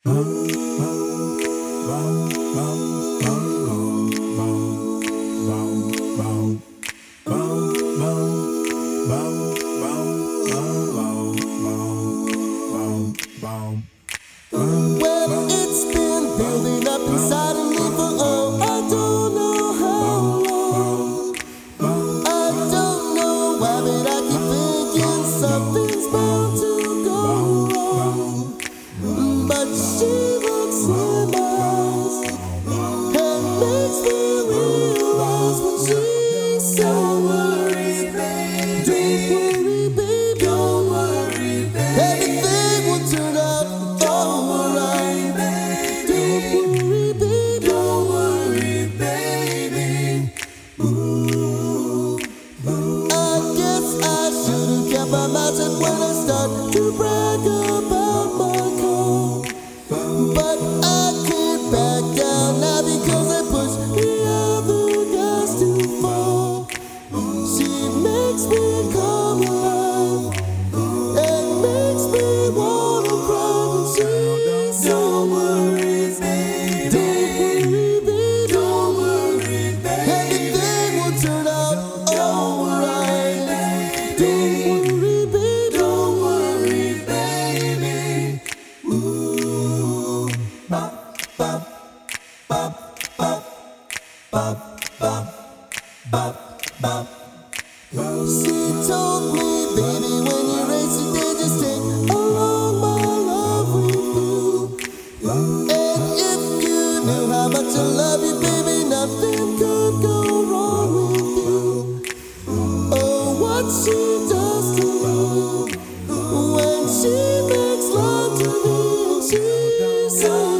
Well, it's been building up inside of me for I don't know how long. I don't know why, but I keep thinking something's bound to go wrong. But she looks in my eyes and makes me realize when she's so worried, baby. Don't worry, baby. Everything will turn out alright. Don't worry, baby. Ooh. I guess I should've kept my mouth shut when I start to brag about my car. But I can't back down now because I pushed the other guys too far. She makes me come alive and makes me wanna cry when she's so worried, baby. Don't worry, baby. Everything will turn out alright. Don't worry, baby. Ooh. Bop, bop, bop, bop, bop, bop, bop, bop. She told me, baby, when you race your day, just take along my love with you. And if you knew how much I love you, baby, nothing could go wrong with you. Oh, what she does to me when she makes love to me, and she's so